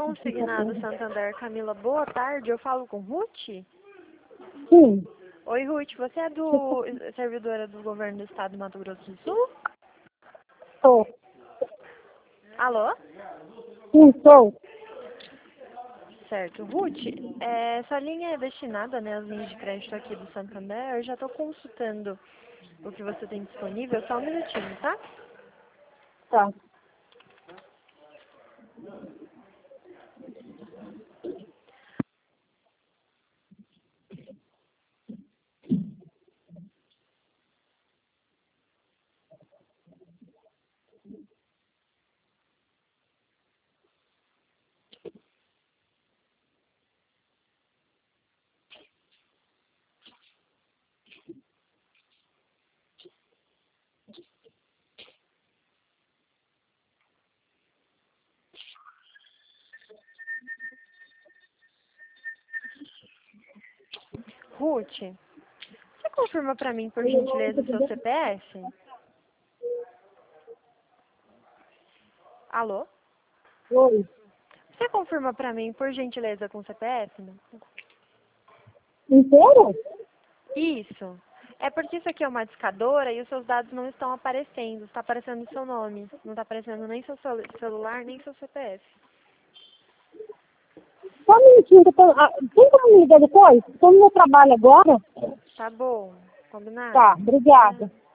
Consignado Santander. Camila, boa tarde. Eu falo com Ruth? Sim. Oi, Ruth. Você é servidora do governo do estado do Mato Grosso do Sul? Sou. Alô? Sim, sou. Certo. Ruth, essa linha é destinada, né, às linhas de crédito aqui do Santander. Eu já estou consultando o que você tem disponível. Só um minutinho, tá? Tá. Ruth, você confirma para mim, por gentileza, o seu CPF? Alô? Oi. Você confirma para mim, por gentileza, com o CPF? Inteiro? Isso. É porque isso aqui é uma discadora e os seus dados não estão aparecendo. Está aparecendo o seu nome. Não está aparecendo nem seu celular, nem seu CPF. Só um minutinho, que eu tô... tem como me ligar depois? Estou no meu trabalho agora. Tá bom. Combinado? Tá, obrigada.